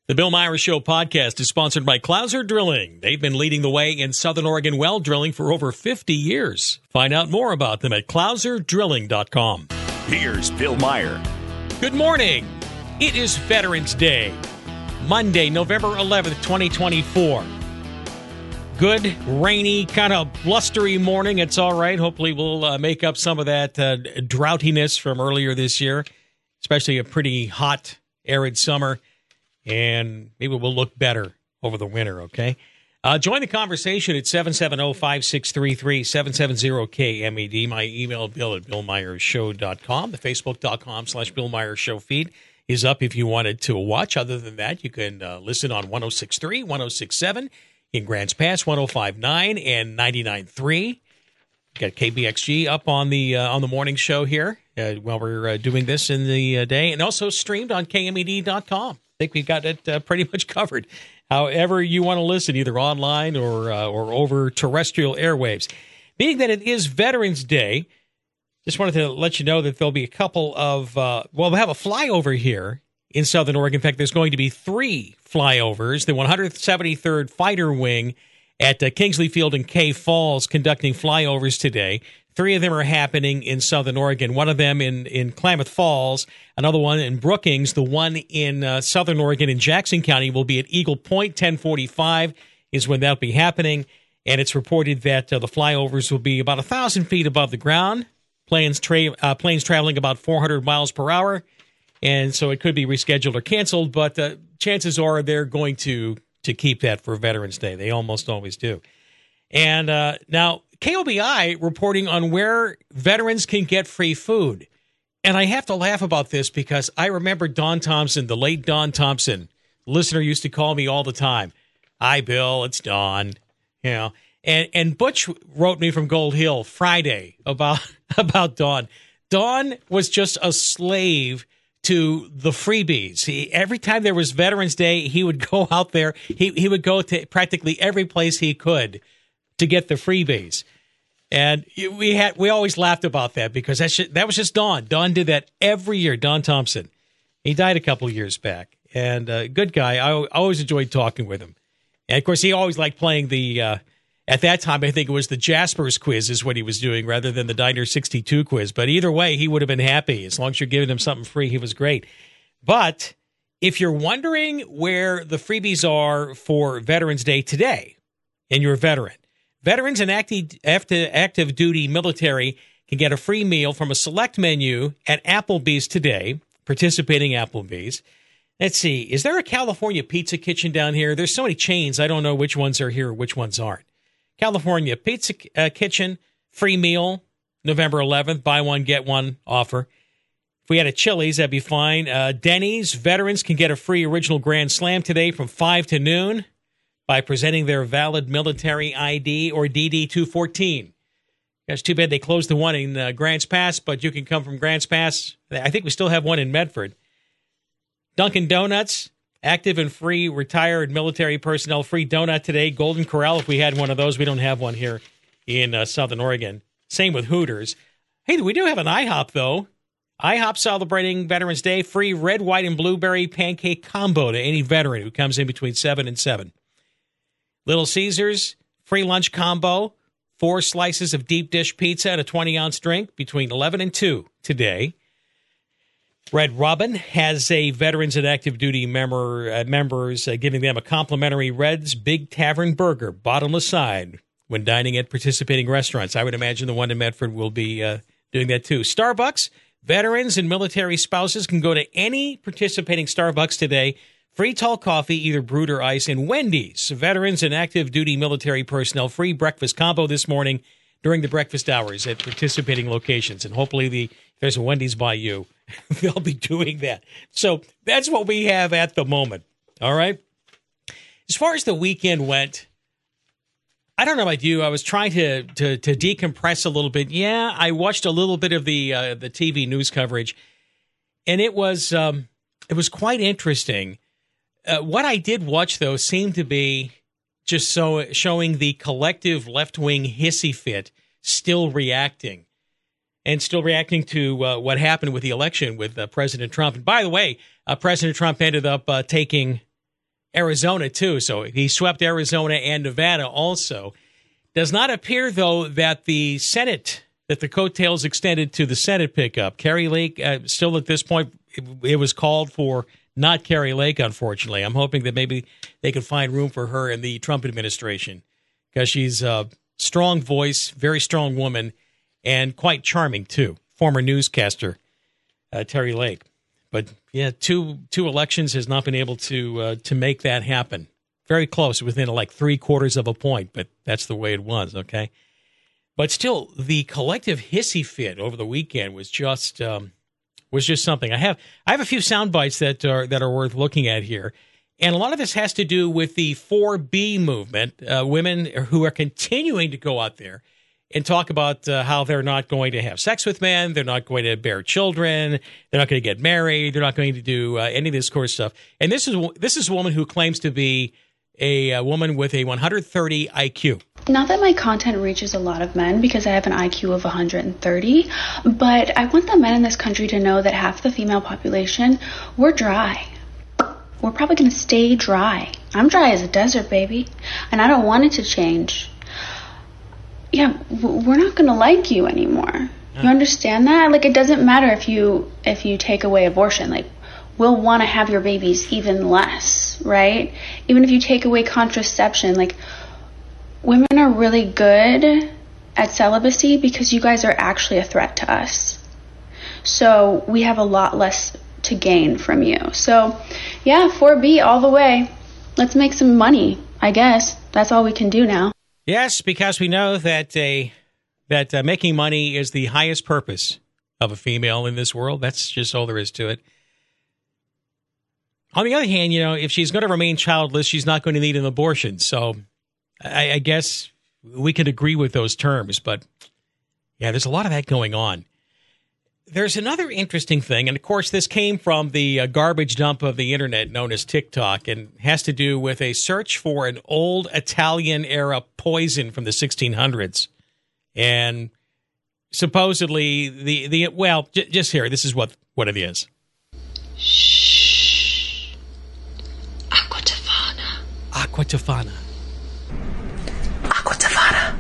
The Bill Myers Show podcast is sponsored by Clouser Drilling. They've been leading the way in Southern Oregon well drilling for over 50 years. Find out more about them at clouserdrilling.com. Here's Bill Meyer. Good morning. It is Veterans Day, Monday, November 11th, 2024. Good, rainy, kind of blustery morning. It's all right. Hopefully we'll make up some of that droughtiness from earlier this year, especially a pretty hot, arid summer. And maybe we'll look better over the winter, okay? Join the conversation at 770-5633, 770-KMED. My email, bill at billmyershow.com. The facebook.com/Bill Myers Show feed is up if you wanted to watch. Other than that, you can listen on 106.3, 106.7 in Grants Pass, 105.9 and 99.3. Got KBXG up on the morning show here while we're doing this in the day, and also streamed on KMED.com. I think we've got it pretty much covered. However you want to listen, either online or over terrestrial airwaves. Being that it is Veterans Day, just wanted to let you know that there'll be a couple of, we'll have a flyover here in Southern Oregon. In fact, there's going to be 3 flyovers. The 173rd Fighter Wing at Kingsley Field in Cay Falls conducting flyovers today. 3 of them are happening in Southern Oregon. One of them in Klamath Falls, another one in Brookings. The one in Southern Oregon in Jackson County will be at Eagle Point. 10:45 is when that'll be happening. And it's reported that the flyovers will be about 1,000 feet above the ground. Planes traveling about 400 miles per hour. And so it could be rescheduled or canceled, but chances are they're going to keep that for Veterans Day. They almost always do. And now KOBI reporting on where veterans can get free food. And I have to laugh about this because I remember Don Thompson, the late Don Thompson, listener used to call me all the time. Hi, Bill, it's Don. You know, and Butch wrote me from Gold Hill Friday about Don. Don was just a slave to the freebies. Every time there was Veterans Day, he would go out there. He would go to practically every place he could to get the freebies. And we always laughed about that because that was just Don. Don did that every year, Don Thompson. He died a couple of years back. And good guy. I always enjoyed talking with him. And, of course, he always liked playing the, at that time, I think it was the Jaspers quiz is what he was doing rather than the Diner 62 quiz. But either way, he would have been happy. As long as you're giving him something free, he was great. But if you're wondering where the freebies are for Veterans Day today, and you're a veteran, veterans and active duty military can get a free meal from a select menu at Applebee's today, participating Applebee's. Let's see, is there a California Pizza Kitchen down here? There's so many chains, I don't know which ones are here, which ones aren't. California Pizza Kitchen, free meal, November 11th, buy one, get one offer. If we had a Chili's, that'd be fine. Denny's, veterans can get a free original Grand Slam today from 5 to noon. By presenting their valid military ID or DD-214. It's too bad they closed the one in Grants Pass, but you can come from Grants Pass. I think we still have one in Medford. Dunkin' Donuts, active and free retired military personnel, free donut today. Golden Corral, if we had one of those. We don't have one here in Southern Oregon. Same with Hooters. Hey, we do have an IHOP, though. IHOP celebrating Veterans Day, free red, white, and blueberry pancake combo to any veteran who comes in between 7 and 7. Little Caesars, free lunch combo, 4 slices of deep dish pizza and a 20-ounce drink between 11 and 2 today. Red Robin has a veterans and active duty members giving them a complimentary Red's Big Tavern Burger, bottomless side, when dining at participating restaurants. I would imagine the one in Medford will be doing that too. Starbucks, veterans and military spouses can go to any participating Starbucks today. Free tall coffee, either brewed or ice, and Wendy's. Veterans and active duty military personnel, free breakfast combo this morning during the breakfast hours at participating locations. And hopefully if there's a Wendy's by you, they'll be doing that. So that's what we have at the moment. All right. As far as the weekend went, I don't know about you. I was trying to decompress a little bit. Yeah, I watched a little bit of the TV news coverage, and it was quite interesting. What I did watch, though, seemed to be just showing the collective left-wing hissy fit still reacting to what happened with the election with President Trump. And by the way, President Trump ended up taking Arizona, too. So he swept Arizona and Nevada also. Does not appear, though, that the coattails extended to the Senate pickup. Kari Lake, still at this point, it was called for not Kari Lake, unfortunately. I'm hoping that maybe they can find room for her in the Trump administration because she's a strong voice, very strong woman, and quite charming, too. Former newscaster, Kari Lake. But, yeah, two elections has not been able to make that happen. Very close, within like 3/4 of a point, but that's the way it was, okay? But still, the collective hissy fit over the weekend was just something. I have a few sound bites that are worth looking at here. And a lot of this has to do with the 4B movement, women who are continuing to go out there and talk about how they're not going to have sex with men, they're not going to bear children, they're not going to get married, they're not going to do any of this sort of stuff. And this is a woman who claims to be a woman with a 130 IQ. Not that my content reaches a lot of men because I have an IQ of 130, but I want the men in this country to know that half the female population, we're dry. We're probably going to stay dry. I'm dry as a desert, baby, and I don't want it to change. Yeah, we're not going to like you anymore. You understand that? Like, it doesn't matter if you take away abortion. Like, we'll want to have your babies even less, right? Even if you take away contraception, like, women are really good at celibacy because you guys are actually a threat to us. So we have a lot less to gain from you. So, yeah, 4B all the way. Let's make some money, I guess. That's all we can do now. Yes, because we know that making money is the highest purpose of a female in this world. That's just all there is to it. On the other hand, if she's going to remain childless, she's not going to need an abortion. So I guess we could agree with those terms. But, yeah, there's a lot of that going on. There's another interesting thing, and of course this came from the garbage dump of the internet known as TikTok, and has to do with a search for an old Italian-era poison from the 1600s. And supposedly, just here, this is what it is. Shh. Acqua Tofana. Acqua Tofana. Acqua Tofana.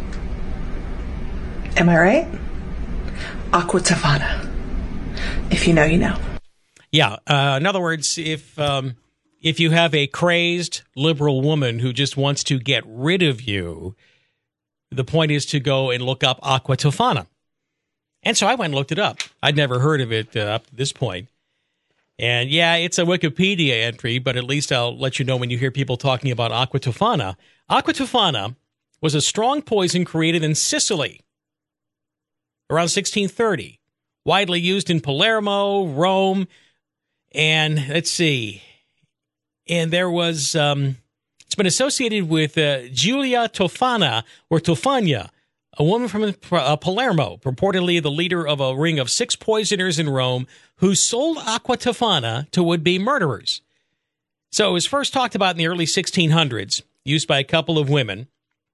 Am I right? Acqua Tofana. If you know, you know. Yeah. In other words, if you have a crazed liberal woman who just wants to get rid of you, the point is to go and look up Acqua Tofana. And so I went and looked it up. I'd never heard of it up to this point. And yeah, it's a Wikipedia entry, but at least I'll let you know when you hear people talking about Acqua Tofana. Acqua Tofana was a strong poison created in Sicily around 1630, widely used in Palermo, Rome, and let's see. And there was, it's been associated with Giulia Tofana, or Tofania, a woman from Palermo, purportedly the leader of a ring of 6 poisoners in Rome who sold Acqua Tofana to would-be murderers. So it was first talked about in the early 1600s, used by a couple of women.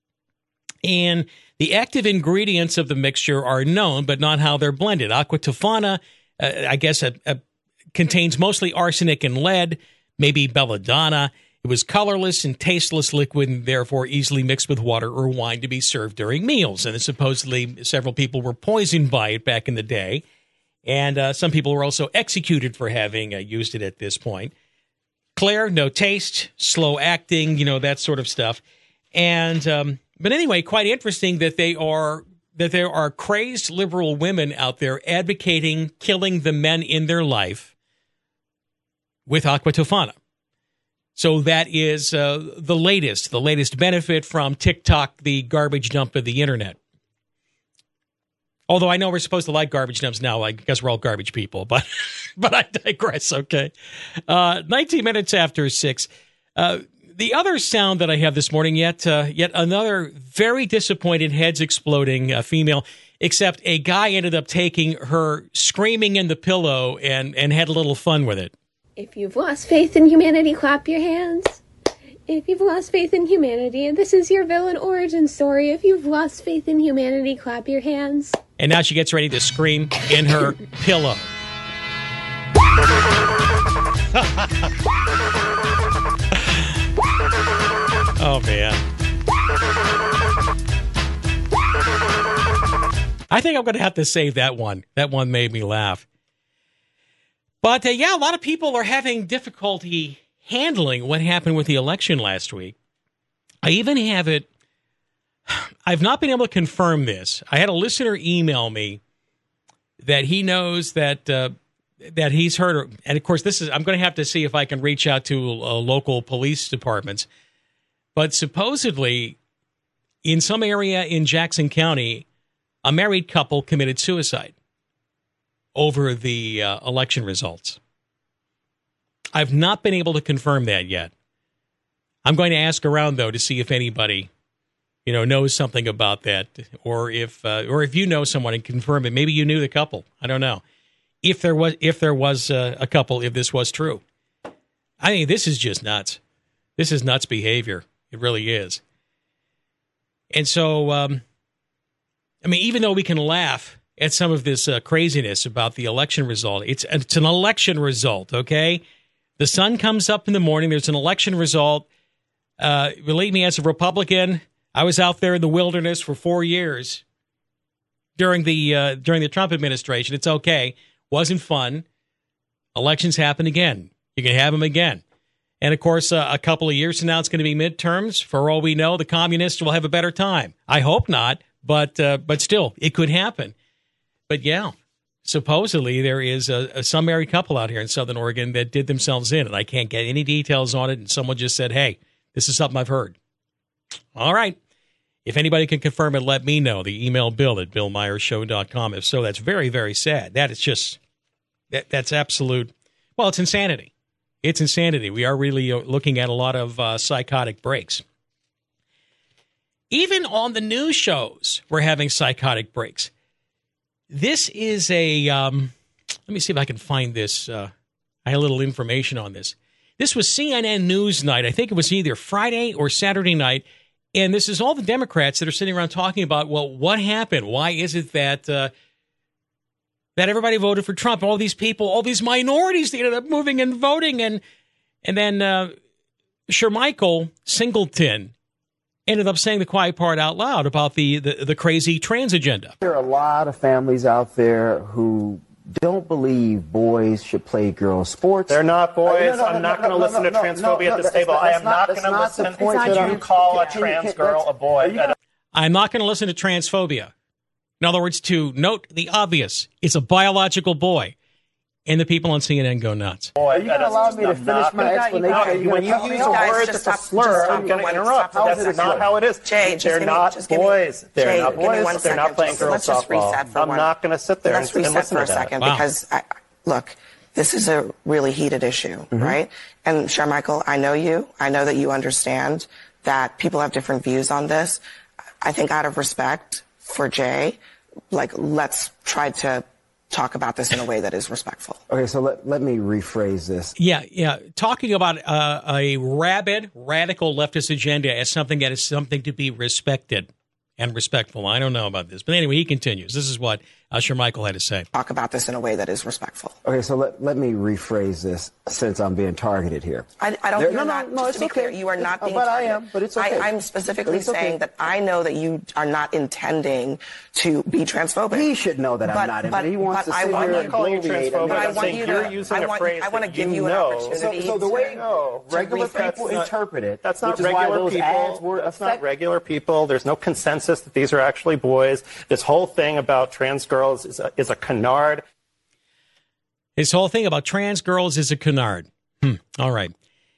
And the active ingredients of the mixture are known, but not how they're blended. Acqua Tofana, I guess, contains mostly arsenic and lead, maybe belladonna. It was colorless and tasteless liquid, and therefore easily mixed with water or wine to be served during meals. And supposedly several people were poisoned by it back in the day. And some people were also executed for having used it at this point. Clear, no taste, slow acting, that sort of stuff. And but anyway, quite interesting that there are crazed liberal women out there advocating killing the men in their life with Acqua Tofana. So that is the latest benefit from TikTok, the garbage dump of the internet. Although I know we're supposed to like garbage dumps now, I guess we're all garbage people, but I digress, okay? 19 minutes after 6. The other sound that I have this morning, yet another very disappointed, heads exploding female, except a guy ended up taking her screaming in the pillow and had a little fun with it. If you've lost faith in humanity, clap your hands. If you've lost faith in humanity, and this is your villain origin story, if you've lost faith in humanity, clap your hands. And now she gets ready to scream in her pillow. Oh, man. I think I'm going to have to save that one. That one made me laugh. But, yeah, a lot of people are having difficulty handling what happened with the election last week. I even have it. I've not been able to confirm this. I had a listener email me that he knows that that he's heard. And, of course, I'm going to have to see if I can reach out to local police departments. But supposedly, in some area in Jackson County, a married couple committed suicide over the election results. I've not been able to confirm that yet. I'm going to ask around, though, to see if anybody, knows something about that, or if you know someone and confirm it. Maybe you knew the couple. I don't know. If there was a couple, if this was true. I mean, this is just nuts. This is nuts behavior. It really is. And so, even though we can laugh at some of this craziness about the election result, it's an election result, okay? The sun comes up in the morning. There's an election result. Believe me, as a Republican, I was out there in the wilderness for 4 years during the Trump administration. It's okay. Wasn't fun. Elections happen again. You can have them again. And, of course, a couple of years from now, it's going to be midterms. For all we know, the communists will have a better time. I hope not, but still, it could happen. But, yeah, supposedly there is some married couple out here in Southern Oregon that did themselves in, and I can't get any details on it, and someone just said, hey, this is something I've heard. All right. If anybody can confirm it, let me know. The email Bill at BillMeyersShow.com. If so, that's very, very sad. That is just, that's absolute, well, it's insanity. It's insanity. We are really looking at a lot of psychotic breaks. Even on the news shows, we're having psychotic breaks. This is let me see if I can find this. I had a little information on this. This was CNN News night. I think it was either Friday or Saturday night. And this is all the Democrats that are sitting around talking about, well, what happened? Why is it that that everybody voted for Trump? All these people, all these minorities, they ended up moving and voting. And then Shermichael Singleton ended up saying the quiet part out loud about the crazy trans agenda. There are a lot of families out there who don't believe boys should play girls' sports. They're not boys. I'm not going to listen to transphobia at this table. I am not going to listen to you call a trans girl a boy. I'm not going to listen to transphobia. In other words, to note the obvious, it's a biological boy. And the people on CNN go nuts. Are you going to allow me to finish my explanation? When you use a word that's a slur, I'm going to interrupt. That's not how it is. Jay, they're not boys. They're not boys. They're not playing girls softball. I'm not going to sit there and listen to that. Let's reset for a second because, look, this is a really heated issue, right? And Shermichael, I know you. I know that you understand that people have different views on this. I think out of respect for Jay, let's try to talk about this in a way that is respectful. Okay, so let me rephrase this. Yeah. Talking about a rabid, radical leftist agenda as something that is something to be respected and respectful. I don't know about this. But anyway, he continues. This is what Shermichael had to say. Talk about this in a way that is respectful. Okay, so let me rephrase this since I'm being targeted here. I don't. No, it's okay. Clear, you are not being targeted. I am, but it's okay. I'm specifically saying that I know that you are not intending to be transphobic. He should know that I'm not. But he wants to sit here and calling you transphobic. I'm saying you're using a phrase I want to give you an opportunity. So the way regular people interpret it, that's not regular people. That's not regular people. There's no consensus that these are actually boys. This whole thing about trans girls is a canard. This whole thing about trans girls is a canard. All right.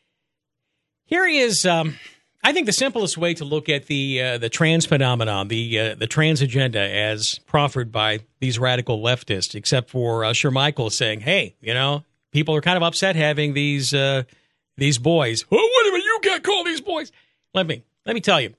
Here is, I think, the simplest way to look at the trans phenomenon, the trans agenda as proffered by these radical leftists, except for Shermichael saying, hey, people are kind of upset having these boys. Oh, wait a minute, you can't call these boys. Let me tell you.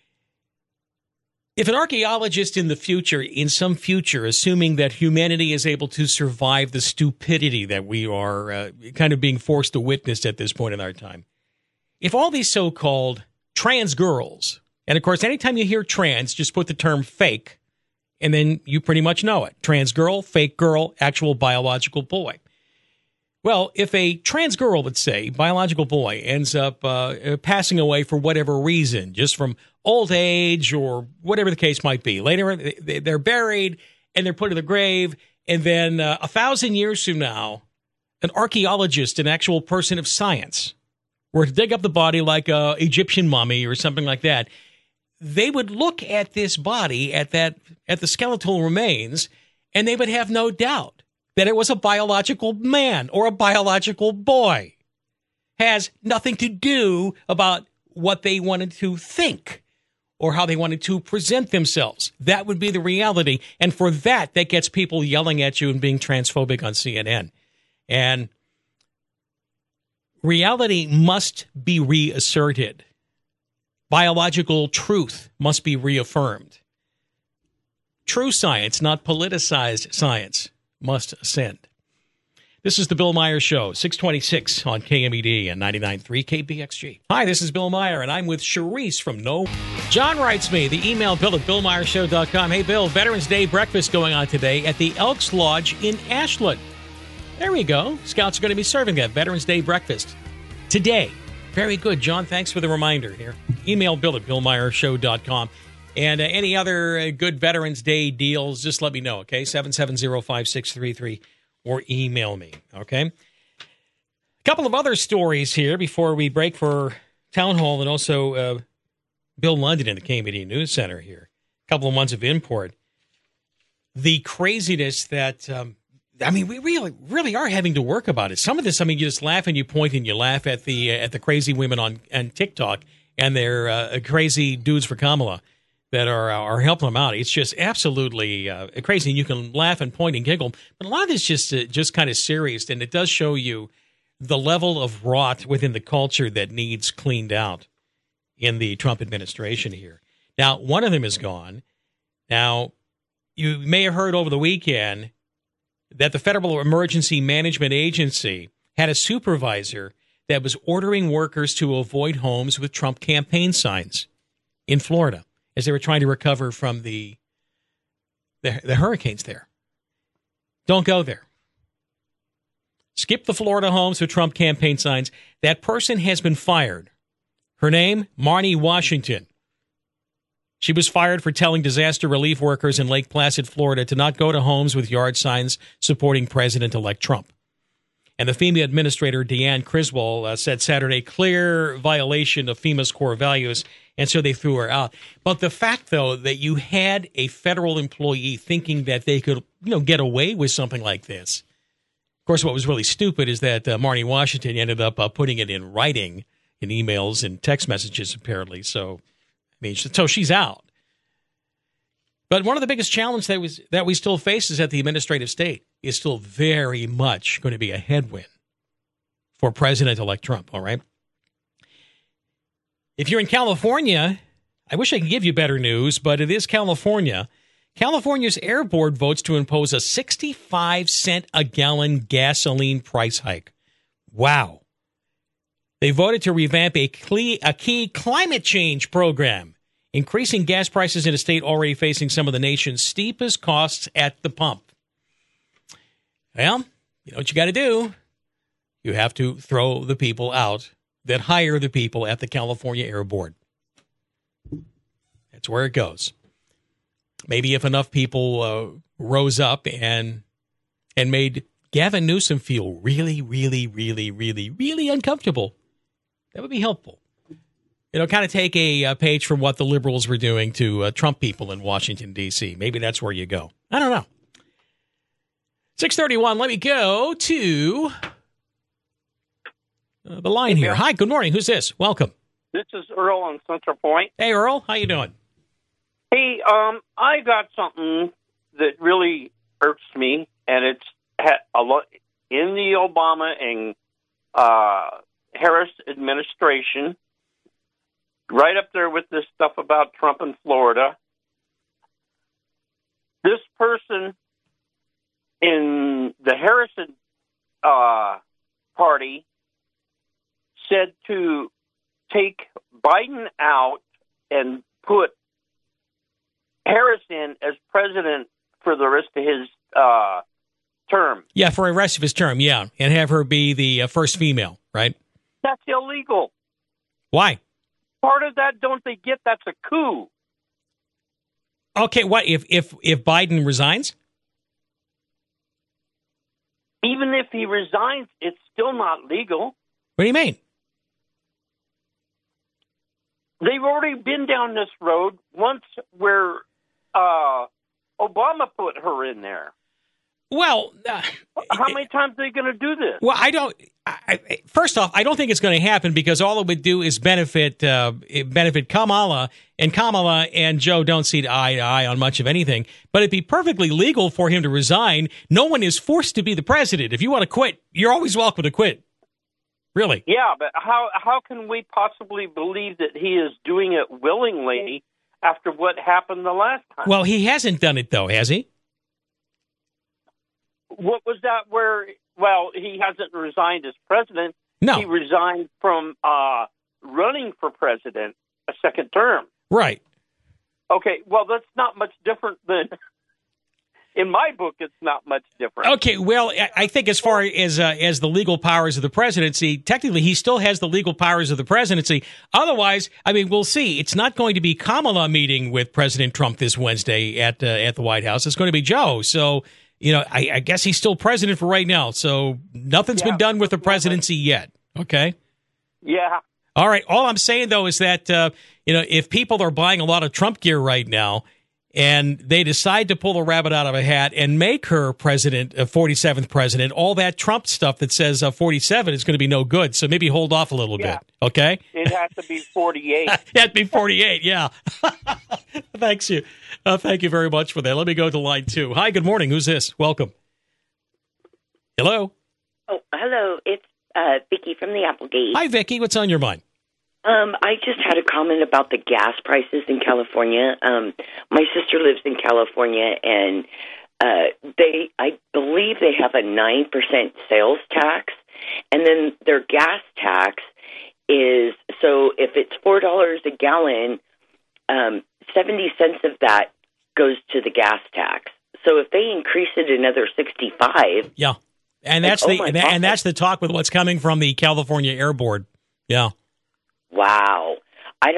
If an archaeologist in some future, assuming that humanity is able to survive the stupidity that we are kind of being forced to witness at this point in our time, if all these so-called trans girls, and of course, anytime you hear trans, just put the term fake, and then you pretty much know it. Trans girl, fake girl, actual biological boy. Well, if a trans girl, let's say, biological boy, ends up passing away for whatever reason, just from old age or whatever the case might be, later they're buried and they're put in the grave, and then 1,000 years from now, an archaeologist, an actual person of science, were to dig up the body like a Egyptian mummy or something like that, they would look at this body, at the skeletal remains, and they would have no doubt that it was a biological man or a biological boy. Has nothing to do about what they wanted to think or how they wanted to present themselves. That would be the reality. And for that gets people yelling at you and being transphobic on CNN. And reality must be reasserted. Biological truth must be reaffirmed. True science, not politicized science, must ascend. This is the Bill Meyer Show, 626 on KMED and 99.3 KBXG. Hi, this is Bill Meyer, and I'm with Charisse from No. John writes me, the email Bill at BillMeyerShow.com. Hey, Bill, Veterans Day breakfast going on today at the Elks Lodge in Ashland. There we go. Scouts are going to be serving that Veterans Day breakfast today. Very good, John. Thanks for the reminder here. Email Bill at BillMeyerShow.com. And any other good Veterans Day deals, just let me know, okay? 770-5633 or email me, okay? A couple of other stories here before we break for Town Hall and also Bill London in the KMED News Center here. A couple of months of import. The craziness that, we really are having to work about it. Some of this, you just laugh and you point and you laugh at the crazy women on TikTok and their crazy dudes for Kamala that are helping them out. It's just absolutely crazy. And you can laugh and point and giggle, but a lot of it's just kind of serious, and it does show you the level of rot within the culture that needs cleaned out in the Trump administration here. Now, one of them is gone. Now, you may have heard over the weekend that the Federal Emergency Management Agency had a supervisor that was ordering workers to avoid homes with Trump campaign signs in Florida as they were trying to recover from the hurricanes there. Don't go there. Skip the Florida homes with Trump campaign signs. That person has been fired. Her name, Marnie Washington. She was fired for telling disaster relief workers in Lake Placid, Florida, to not go to homes with yard signs supporting President-elect Trump. And the FEMA administrator, Deanne Criswell, said Saturday, clear violation of FEMA's core values, and so they threw her out. But the fact, though, that you had a federal employee thinking that they could, get away with something like this. Of course, what was really stupid is that Marnie Washington ended up putting it in writing in emails and text messages, apparently. So she's out. But one of the biggest challenges that we still face is that the administrative state is still very much going to be a headwind for President-elect Trump, all right? If you're in California, I wish I could give you better news, but it is California. California's Air Board votes to impose a 65-cent a gallon gasoline price hike. Wow. They voted to revamp a key climate change program, increasing gas prices in a state already facing some of the nation's steepest costs at the pump. Well, you know what you got to do? You have to throw the people out that hire the people at the California Air Board. That's where it goes. Maybe if enough people rose up and made Gavin Newsom feel really, really, really, really, really uncomfortable, that would be helpful. Kind of take a page from what the liberals were doing to Trump people in Washington, D.C. Maybe that's where you go. I don't know. 6:31, let me go to the line here. Hi, good morning. Who's this? Welcome. This is Earl on Central Point. Hey, Earl. How you doing? Hey, I got something that really irks me, and it's a lot in the Obama and Harris administration, right up there with this stuff about Trump in Florida. This person in the Harrison party said to take Biden out and put Harris in as president for the rest of his term. Yeah, for the rest of his term, yeah. And have her be the first female, right? That's illegal. Why? Part of that, don't they get? That's a coup. Okay, what if Biden resigns? Even if he resigns, it's still not legal. What do you mean? They've already been down this road once where Obama put her in there. Well, how many times are they going to do this? Well, first off, I don't think it's going to happen because all it would do is benefit Kamala, and Kamala and Joe don't see eye to eye on much of anything. But it'd be perfectly legal for him to resign. No one is forced to be the president. If you want to quit, you're always welcome to quit. Really? Yeah, but how can we possibly believe that he is doing it willingly after what happened the last time? Well, he hasn't done it, though, has he? What was that where, well, he hasn't resigned as president. No. He resigned from running for president a second term. Right. Okay, well, that's not much different than, in my book, it's not much different. Okay, well, I think as far as the legal powers of the presidency, technically he still has the legal powers of the presidency. Otherwise, I mean, we'll see. It's not going to be Kamala meeting with President Trump this Wednesday at the White House. It's going to be Joe. So, you know, I guess he's still president for right now. So nothing's been done with the presidency yet. Okay? Yeah. All right. All I'm saying, though, is that, you know, if people are buying a lot of Trump gear right now and they decide to pull a rabbit out of a hat and make her president, 47th president, all that Trump stuff that says 47 is going to be no good. So maybe hold off a little bit. Okay? It has to be 48. It has to be 48, yeah. Thank you very much for that. Let me go to line 2. Hi, good morning. Who's this? Welcome. Hello? Oh, hello. It's Vicki from the Applegate. Hi, Vicki. What's on your mind? I just had a comment about the gas prices in California. My sister lives in California, and I believe they have a 9% sales tax, and then their gas tax is, so if it's $4 a gallon, 70 cents of that goes to the gas tax. So if they increase it another 65, yeah, and that's that's the talk with what's coming from the California Air Board. Yeah. Wow. I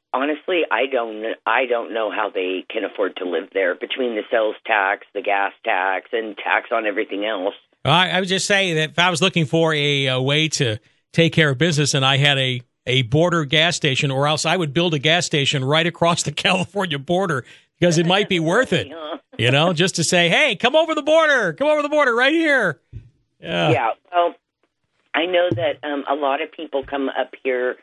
don't know how they can afford to live there between the sales tax, the gas tax, and tax on everything else. I would just say that if I was looking for a way to take care of business and I had a border gas station, or else I would build a gas station right across the California border because it might be worth it, you know, just to say, hey, come over the border right here. Yeah. Yeah. Well, I know that a lot of people come up here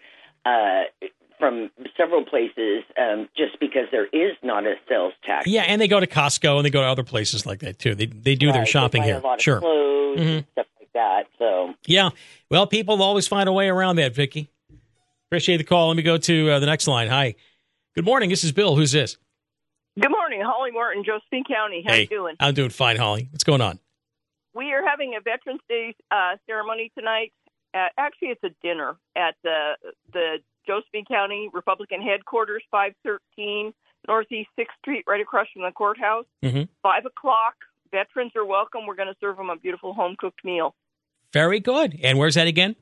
from several places just because there is not a sales tax. Yeah, and they go to Costco and they go to other places like that too. They do their shopping here. A lot of clothes and stuff like that. So yeah, well, people always find a way around that, Vicki. Appreciate the call. Let me go to the next line. Hi, good morning. This is Bill. Who's this? Good morning, Holly Martin, Josephine County. How you doing? I'm doing fine, Holly. What's going on? We are having a Veterans Day ceremony tonight. Actually, it's a dinner at the Josephine County Republican headquarters, 513 Northeast 6th Street, right across from the courthouse. 5 o'clock. Veterans are welcome. We're going to serve them a beautiful home-cooked meal. Very good. And where's that again?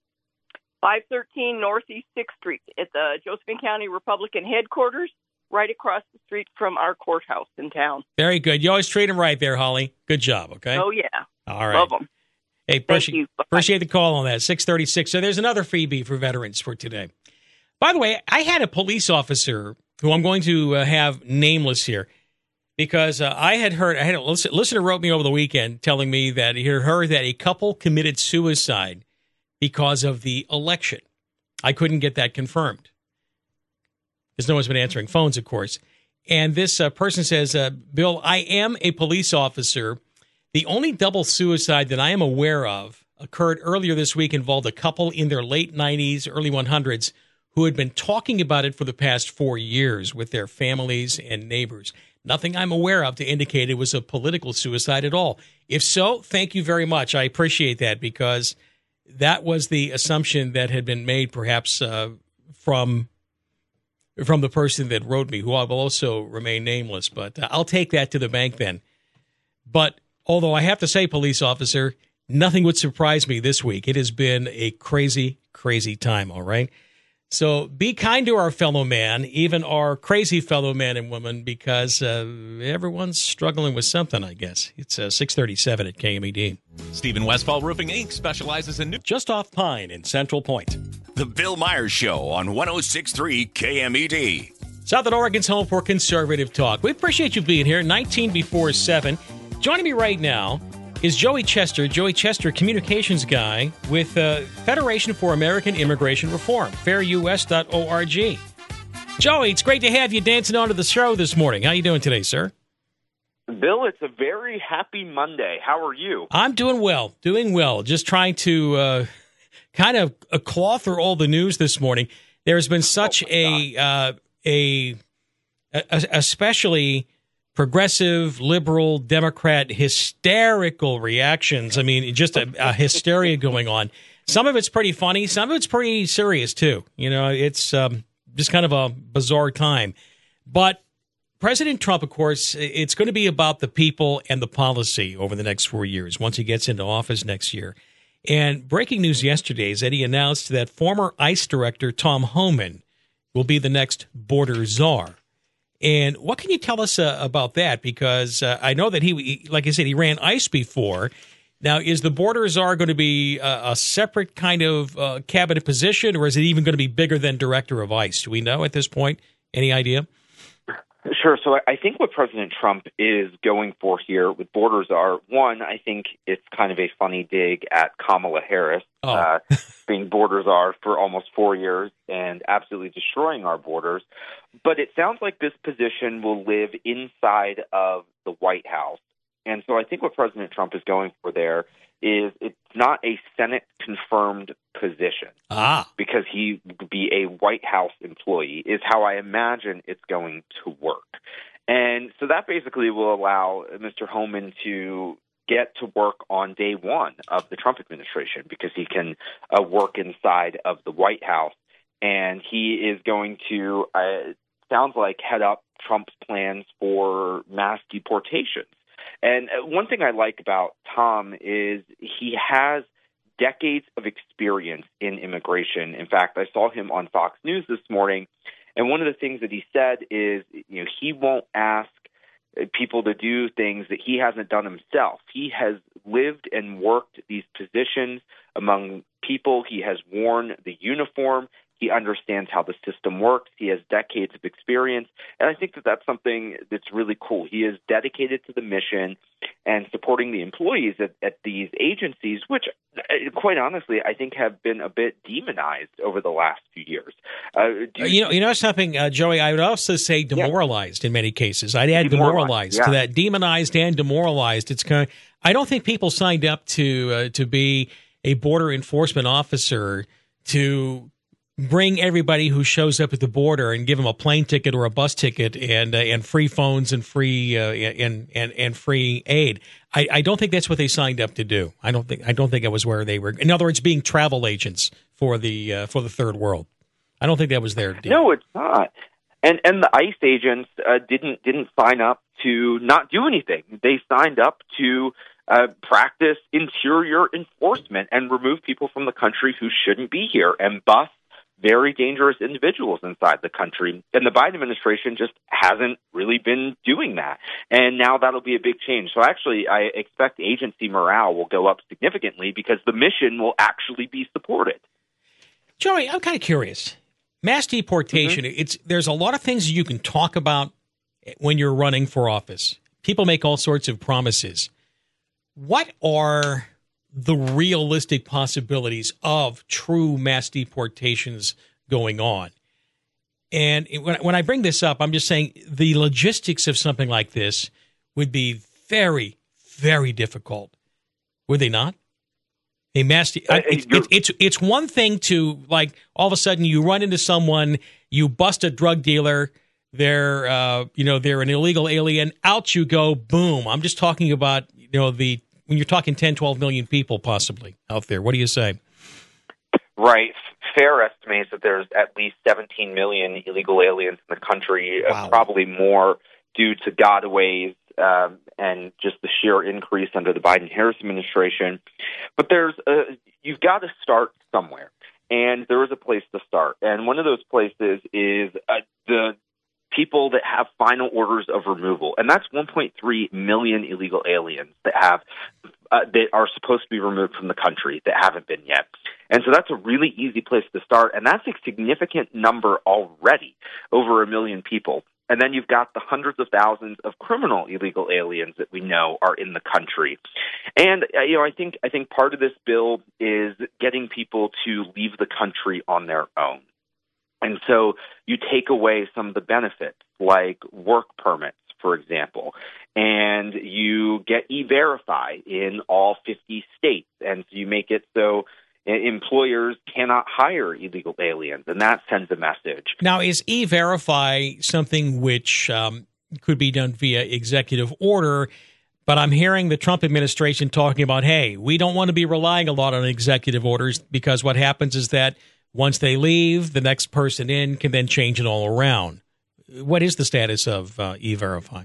513 Northeast 6th Street at the Josephine County Republican headquarters, right across the street from our courthouse in town. Very good. You always treat them right there, Holly. Good job, okay? Oh, yeah. All right. Love them. Hey, appreciate the call on that. 636. So there's another freebie for veterans for today. By the way, I had a police officer who I'm going to have nameless here because I had a listener wrote me over the weekend telling me that he had heard that a couple committed suicide because of the election. I couldn't get that confirmed because no one's been answering phones, of course. And this person says, Bill, I am a police officer. The only double suicide that I am aware of occurred earlier this week, involved a couple in their late 90s, early 100s, who had been talking about it for the past 4 years with their families and neighbors. Nothing I'm aware of to indicate it was a political suicide at all. If so, thank you very much. I appreciate that because that was the assumption that had been made perhaps from the person that wrote me, who I will also remain nameless. But I'll take that to the bank then. But Although I have to say, police officer, nothing would surprise me this week. It has been a crazy, crazy time, all right? So be kind to our fellow man, even our crazy fellow man and woman, because everyone's struggling with something, I guess. It's 6:37 at KMED. Stephen Westfall Roofing, Inc. specializes in just off Pine in Central Point. The Bill Myers Show on 106.3 KMED. Southern Oregon's home for conservative talk. We appreciate you being here, 19 before 7. Joining me right now is Joey Chester. Joey Chester, communications guy with Federation for American Immigration Reform, fairus.org. Joey, it's great to have you dancing onto the show this morning. How you doing today, sir? Bill, it's a very happy Monday. How are you? I'm doing well, Just trying to kind of claw through all the news this morning. There's been such especially progressive, liberal, Democrat, hysterical reactions. I mean, just a hysteria going on. Some of it's pretty funny. Some of it's pretty serious, too. You know, it's just kind of a bizarre time. But President Trump, of course, it's going to be about the people and the policy over the next 4 years, once he gets into office next year. And breaking news yesterday is that he announced that former ICE Director Tom Homan will be the next border czar. And what can you tell us about that? Because I know that he, like I said, he ran ICE before. Now, is the border czar going to be a separate kind of cabinet position, or is it even going to be bigger than director of ICE? Do we know at this point? Any idea? Sure. So I think what President Trump is going for here with border czar, one, I think it's kind of a funny dig at Kamala Harris being border czar for almost 4 years and absolutely destroying our borders. But it sounds like this position will live inside of the White House. And so I think what President Trump is going for there is it's not a Senate-confirmed position because he would be a White House employee is how I imagine it's going to work. And so that basically will allow Mr. Homan to get to work on day one of the Trump administration because he can work inside of the White House. And he is going to, sounds like, head up Trump's plans for mass deportations. And one thing I like about Tom is he has decades of experience in immigration. In fact, I saw him on Fox News this morning, and one of the things that he said is, you know, he won't ask people to do things that he hasn't done himself. He has lived and worked these positions among people. He has worn the uniform. He understands how the system works. He has decades of experience. And I think that that's something that's really cool. He is dedicated to the mission and supporting the employees at these agencies, which, quite honestly, I think have been a bit demonized over the last few years. You know something, Joey, I would also say demoralized in many cases. I'd add demoralized to that. Demonized and demoralized. It's kind of, I don't think people signed up to be a border enforcement officer to bring everybody who shows up at the border and give them a plane ticket or a bus ticket and free phones and free and free aid. I don't think that's what they signed up to do. I don't think it was where they were. In other words, being travel agents for the third world. I don't think that was their deal. No, it's not. And the ICE agents didn't sign up to not do anything. They signed up to practice interior enforcement and remove people from the country who shouldn't be here and bust very dangerous individuals inside the country. And the Biden administration just hasn't really been doing that. And now that'll be a big change. So actually, I expect agency morale will go up significantly because the mission will actually be supported. Joey, I'm kind of curious. Mass deportation, there's a lot of things you can talk about when you're running for office. People make all sorts of promises. What are the realistic possibilities of true mass deportations going on? And when I bring this up, I'm just saying the logistics of something like this would be very, very difficult. Would they not? A mass it's one thing to, like, all of a sudden you run into someone, you bust a drug dealer, they're an illegal alien, out you go, boom. I'm just talking about, when you're talking 10, 12 million people possibly out there. What do you say? Right. FAIR estimates that there's at least 17 million illegal aliens in the country, probably more due to gotaways and just the sheer increase under the Biden-Harris administration. But you've got to start somewhere, and there is a place to start. And one of those places is the people that have final orders of removal, and that's 1.3 million illegal aliens that are supposed to be removed from the country that haven't been yet. And so that's a really easy place to start, and that's a significant number already, over 1 million people. And then you've got the hundreds of thousands of criminal illegal aliens that we know are in the country. And I think part of this bill is getting people to leave the country on their own. And so you take away some of the benefits, like work permits, for example, and you get E-Verify in all 50 states. And so you make it so employers cannot hire illegal aliens, and that sends a message. Now, is E-Verify something which could be done via executive order? But I'm hearing the Trump administration talking about, hey, we don't want to be relying a lot on executive orders, because what happens is that once they leave, the next person in can then change it all around. What is the status of E-Verify?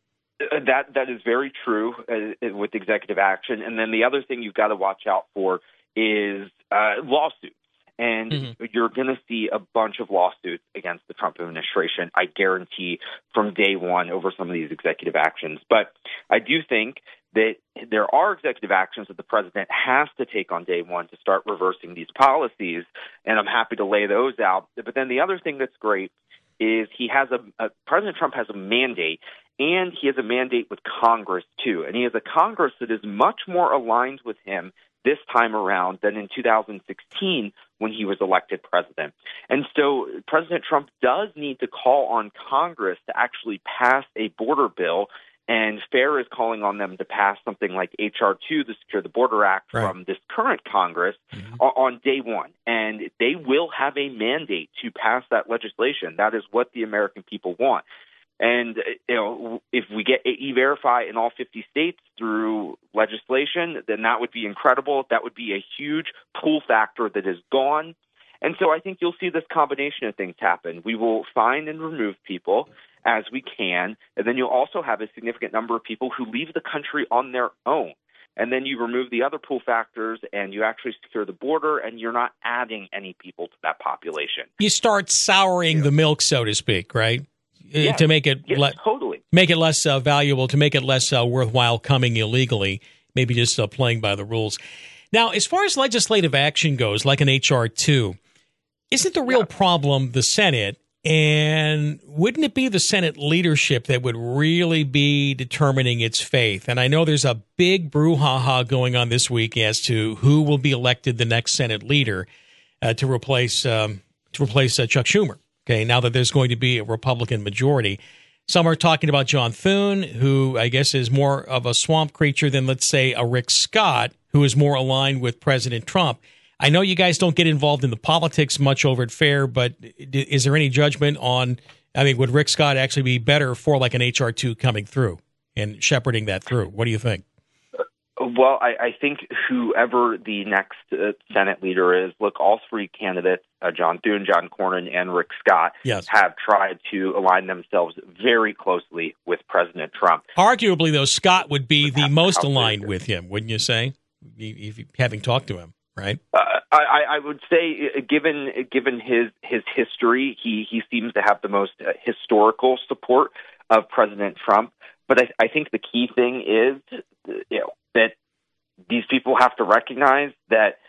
That is very true with executive action. And then the other thing you've got to watch out for is lawsuits. And you're going to see a bunch of lawsuits against the Trump administration, I guarantee, from day one over some of these executive actions. But I do think that there are executive actions that the president has to take on day one to start reversing these policies, and I'm happy to lay those out. But then the other thing that's great is President Trump has a mandate, and he has a mandate with Congress, too. And he has a Congress that is much more aligned with him this time around than in 2016 when he was elected president. And so President Trump does need to call on Congress to actually pass a border bill, and FAIR is calling on them to pass something like H.R. 2, the Secure the Border Act, from this current Congress on day one. And they will have a mandate to pass that legislation. That is what the American people want. And, if we get E-Verify in all 50 states through legislation, then that would be incredible. That would be a huge pull factor that is gone. And so I think you'll see this combination of things happen. We will find and remove people as we can, and then you'll also have a significant number of people who leave the country on their own. And then you remove the other pull factors, and you actually secure the border, and you're not adding any people to that population. You start souring the milk, so to speak, right? Yes. To make it totally make it less valuable, to make it less worthwhile coming illegally, maybe just playing by the rules. Now, as far as legislative action goes, like an H.R. 2, isn't the real problem the Senate? And wouldn't it be the Senate leadership that would really be determining its fate? And I know there's a big brouhaha going on this week as to who will be elected the next Senate leader to replace Chuck Schumer. Okay, now that there's going to be a Republican majority. Some are talking about John Thune, who I guess is more of a swamp creature than, let's say, a Rick Scott, who is more aligned with President Trump. I know you guys don't get involved in the politics much over at FAIR, but is there any judgment on, would Rick Scott actually be better for like an H.R. 2 coming through and shepherding that through? What do you think? Well, I think whoever the next Senate leader is, look, all three candidates, John Thune, John Cornyn, and Rick Scott, have tried to align themselves very closely with President Trump. Arguably, though, Scott would be the most aligned with him, wouldn't you say, having talked to him, right? I would say, given his history, he seems to have the most historical support of President Trump. But I think the key thing is, that these people have to recognize that,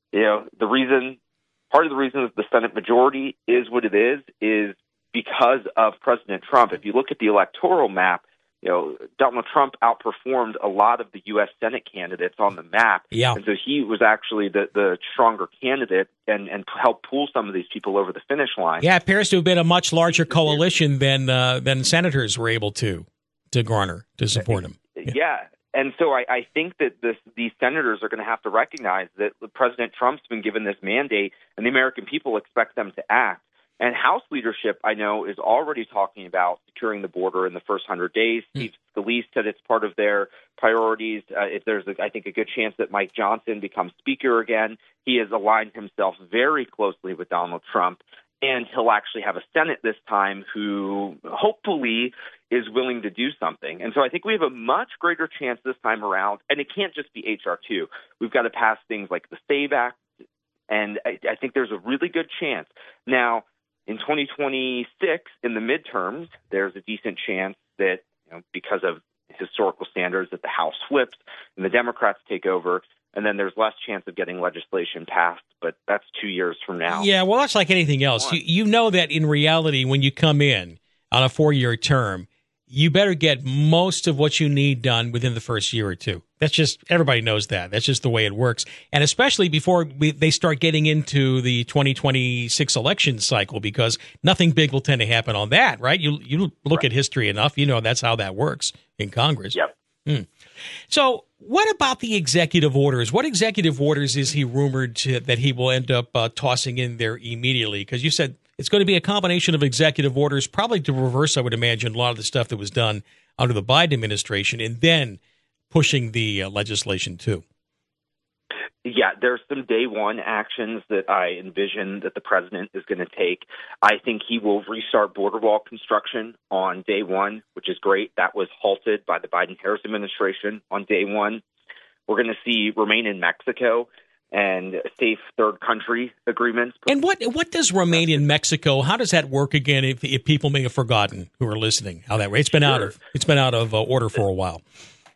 part of the reason that the Senate majority is what it is because of President Trump. If you look at the electoral map, Donald Trump outperformed a lot of the U.S. Senate candidates on the map. Yeah. And so he was actually the stronger candidate and helped pull some of these people over the finish line. Yeah, it appears to have been a much larger coalition than senators were able to garner to support him. Yeah. And so I think that these senators are going to have to recognize that President Trump's been given this mandate, and the American people expect them to act. And House leadership, I know, is already talking about securing the border in the first 100 days. Steve Scalise said it's part of their priorities. If there's, I think, a good chance that Mike Johnson becomes Speaker again, he has aligned himself very closely with Donald Trump. And he'll actually have a Senate this time who hopefully is willing to do something. And so I think we have a much greater chance this time around, and it can't just be H.R. 2. We've got to pass things like the SAVE Act, and I think there's a really good chance. Now, in 2026, in the midterms, there's a decent chance that, because of historical standards, that the House flips and the Democrats take over, and then there's less chance of getting legislation passed, but that's 2 years from now. Yeah, well, that's like anything else. You know that in reality, when you come in on a 4-year term, you better get most of what you need done within the first year or two. That's just, everybody knows that. That's just the way it works. And especially before they start getting into the 2026 election cycle, because nothing big will tend to happen on that, right? You look at history enough, that's how that works in Congress. Yep. So what about the executive orders? What executive orders is he rumored that he will end up tossing in there immediately? Because you said it's going to be a combination of executive orders, probably to reverse, I would imagine, a lot of the stuff that was done under the Biden administration, and then pushing the legislation too. Yeah, there's some day one actions that I envision that the president is going to take. I think he will restart border wall construction on day one, which is great. That was halted by the Biden-Harris administration on day one. We're going to see remain in Mexico and safe third country agreements. And what does remain in Mexico? How does that work again? If people may have forgotten who are listening, how that it's been out of order for a while.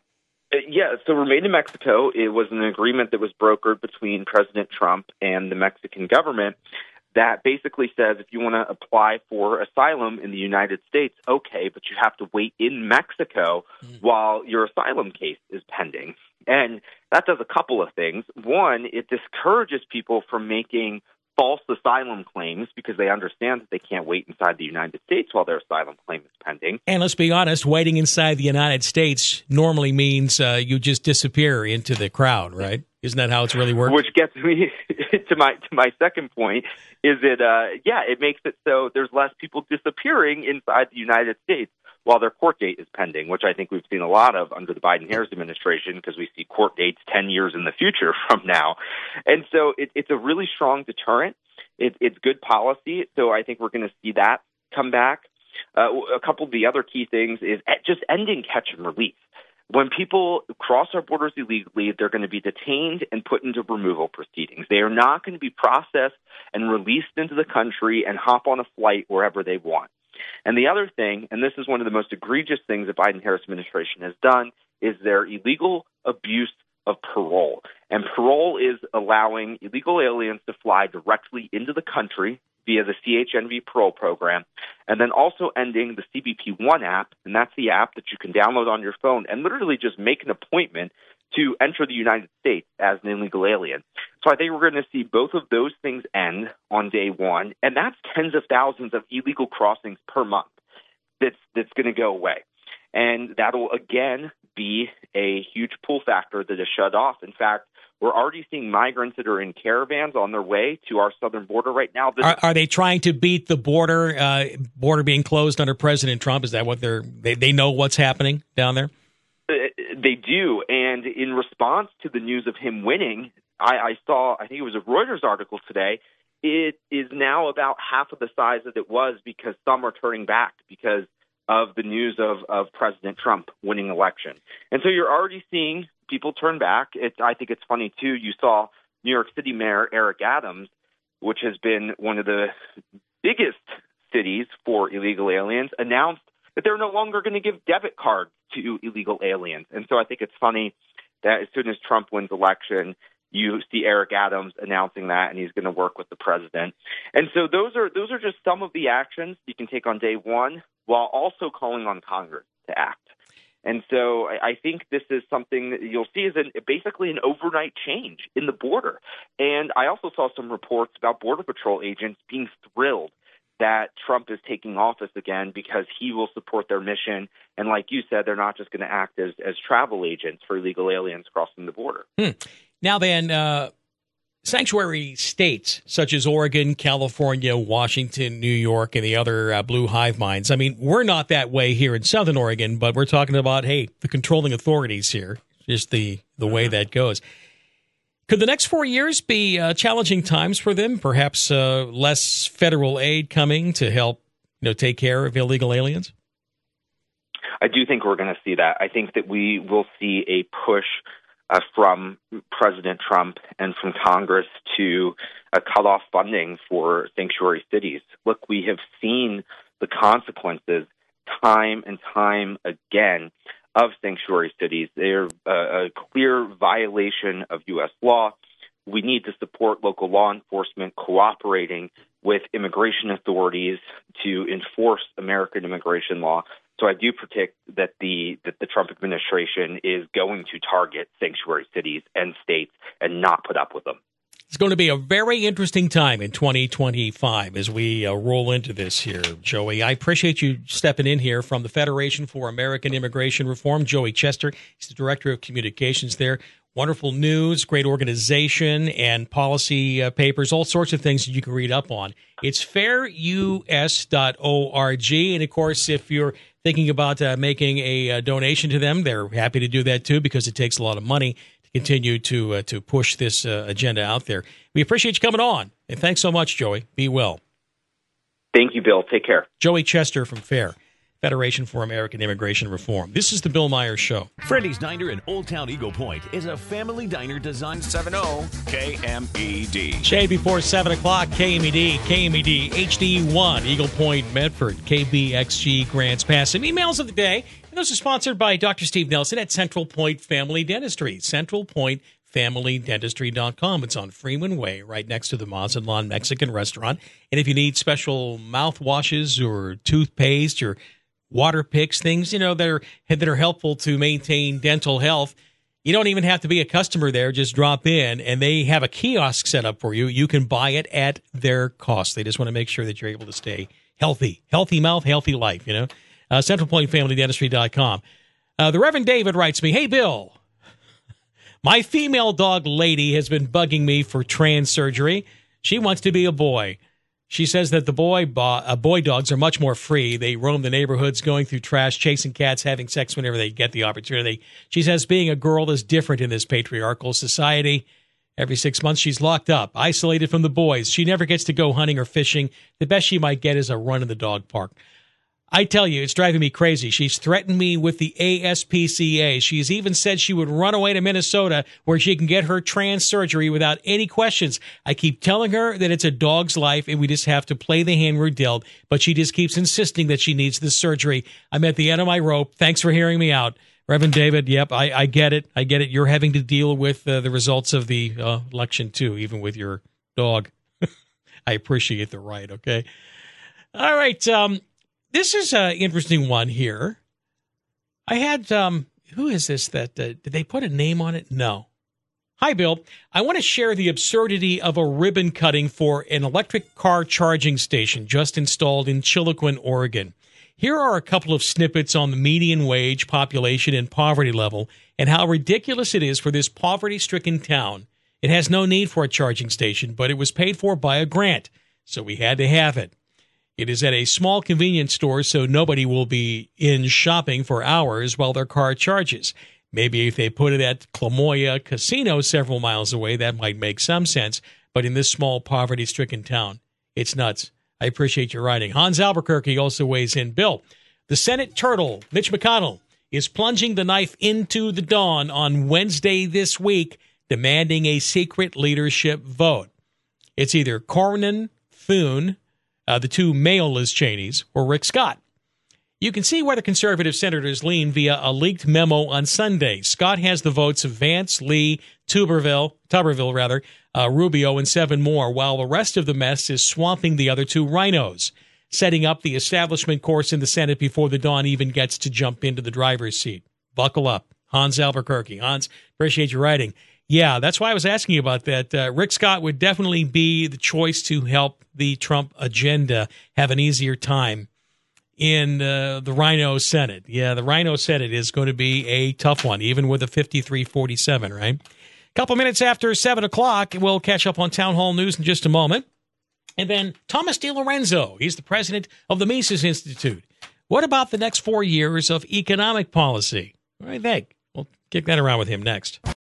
Yeah, so remain in Mexico. It was an agreement that was brokered between President Trump and the Mexican government that basically says if you want to apply for asylum in the United States, okay, but you have to wait in Mexico while your asylum case is pending. And that does a couple of things. One, it discourages people from making false asylum claims because they understand that they can't wait inside the United States while their asylum claim is pending. And let's be honest, waiting inside the United States normally means you just disappear into the crowd, right? Isn't that how it's really works? Which gets me to my second point is that, it makes it so there's less people disappearing inside the United States while their court date is pending, which I think we've seen a lot of under the Biden-Harris administration because we see court dates 10 years in the future from now. And so it's a really strong deterrent. It's good policy. So I think we're going to see that come back. A couple of the other key things is just ending catch and release. When people cross our borders illegally, they're going to be detained and put into removal proceedings. They are not going to be processed and released into the country and hop on a flight wherever they want. And the other thing, and this is one of the most egregious things the Biden-Harris administration has done, is their illegal abuse of parole. And parole is allowing illegal aliens to fly directly into the country via the CHNV parole program, and then also ending the CBP One app, and that's the app that you can download on your phone and literally just make an appointment to enter the United States as an illegal alien. So I think we're going to see both of those things end on day one, and that's tens of thousands of illegal crossings per month that's going to go away. And that'll, again, be a huge pull factor that is shut off. In fact, we're already seeing migrants that are in caravans on their way to our southern border right now. Are they trying to beat the border being closed under President Trump? Is that what they know what's happening down there? They do. And in response to the news of him winning, I think it was a Reuters article today, it is now about half of the size that it was because some are turning back because of the news of President Trump winning election. And so you're already seeing people turn back. I think it's funny, too. You saw New York City Mayor Eric Adams, which has been one of the biggest cities for illegal aliens, announced that they're no longer going to give debit cards to illegal aliens. And so I think it's funny that as soon as Trump wins election, you see Eric Adams announcing that, and he's going to work with the president. And so those are just some of the actions you can take on day one while also calling on Congress to act. And so I think this is something that you'll see as basically an overnight change in the border. And I also saw some reports about Border Patrol agents being thrilled that Trump is taking office again because he will support their mission. And like you said, they're not just going to act as travel agents for illegal aliens crossing the border. Now then, sanctuary states such as Oregon, California, Washington, New York, and the other blue hive minds. I mean, we're not that way here in Southern Oregon, but we're talking about, hey, the controlling authorities here, just the way that goes. Could the next 4 years be challenging times for them? Perhaps less federal aid coming to help, take care of illegal aliens? I do think we're going to see that. I think that we will see a push from President Trump and from Congress to cut off funding for sanctuary cities. Look, we have seen the consequences time and time again of sanctuary cities. They're a clear violation of U.S. law. We need to support local law enforcement cooperating with immigration authorities to enforce American immigration law. So I do predict that the Trump administration is going to target sanctuary cities and states and not put up with them. It's going to be a very interesting time in 2025 as we roll into this here, Joey. I appreciate you stepping in here from the Federation for American Immigration Reform. Joey Chester, he's the Director of Communications there. Wonderful news, great organization, and policy papers, all sorts of things that you can read up on. It's fairus.org. And, of course, if you're thinking about making a donation to them, they're happy to do that, too, because it takes a lot of money to continue to push this agenda out there. We appreciate you coming on. And thanks so much, Joey. Be well. Thank you, Bill. Take care. Joey Chester from FAIR, Federation for American Immigration Reform. This is the Bill Myers Show. Freddy's Diner in Old Town Eagle Point is a family diner designed 70 KMED. Shade before 7 o'clock, KMED HD1, Eagle Point, Medford, KBXG, Grants Pass. Some emails of the day. And those are sponsored by Dr. Steve Nelson at Central Point Family Dentistry. CentralPointFamilyDentistry.com. It's on Freeman Way, right next to the Mazatlan Mexican restaurant. And if you need special mouthwashes or toothpaste or water picks, things, that are helpful to maintain dental health, you don't even have to be a customer there. Just drop in, and they have a kiosk set up for you. You can buy it at their cost. They just want to make sure that you're able to stay healthy. Healthy mouth, healthy life, CentralPointFamilyDentistry.com. The Reverend David writes me, "Hey, Bill, my female dog Lady has been bugging me for trans surgery. She wants to be a boy. She says that the boy dogs are much more free. They roam the neighborhoods, going through trash, chasing cats, having sex whenever they get the opportunity. She says being a girl is different in this patriarchal society. Every 6 months, she's locked up, isolated from the boys. She never gets to go hunting or fishing. The best she might get is a run in the dog park. I tell you, it's driving me crazy. She's threatened me with the ASPCA. She's even said she would run away to Minnesota where she can get her trans surgery without any questions. I keep telling her that it's a dog's life and we just have to play the hand we're dealt, but she just keeps insisting that she needs the surgery. I'm at the end of my rope. Thanks for hearing me out." Reverend David, yep, I get it. I get it. You're having to deal with the results of the election, too, even with your dog. I appreciate the right, okay? All right, this is an interesting one here. I had, who is this that, did they put a name on it? No. Hi, Bill. I want to share the absurdity of a ribbon cutting for an electric car charging station just installed in Chiloquin, Oregon. Here are a couple of snippets on the median wage, population, and poverty level, and how ridiculous it is for this poverty-stricken town. It has no need for a charging station, but it was paid for by a grant, so we had to have it. It is at a small convenience store, so nobody will be in shopping for hours while their car charges. Maybe if they put it at Clamoya Casino several miles away, that might make some sense, but in this small poverty-stricken town, it's nuts. I appreciate your writing. Hans Albuquerque also weighs in. Bill, the Senate turtle, Mitch McConnell, is plunging the knife into the dawn on Wednesday this week, demanding a secret leadership vote. It's either Cornyn, Thune, the two male Liz Cheneys, or Rick Scott. You can see where the conservative senators lean via a leaked memo on Sunday. Scott has the votes of Vance, Lee, Tuberville, Rubio, and 7 more, while the rest of the mess is swamping the other two rhinos, setting up the establishment course in the Senate before the Dawn even gets to jump into the driver's seat. Buckle up. Hans Albuquerque. Hans, appreciate your writing. Yeah, that's why I was asking you about that. Rick Scott would definitely be the choice to help the Trump agenda have an easier time in the Rhino Senate. Yeah, the Rhino Senate is going to be a tough one, even with a 53-47, right? Couple minutes after 7 o'clock, we'll catch up on Town Hall News in just a moment. And then Thomas DiLorenzo, he's the president of the Mises Institute. What about the next 4 years of economic policy? What do you think? We'll kick that around with him next.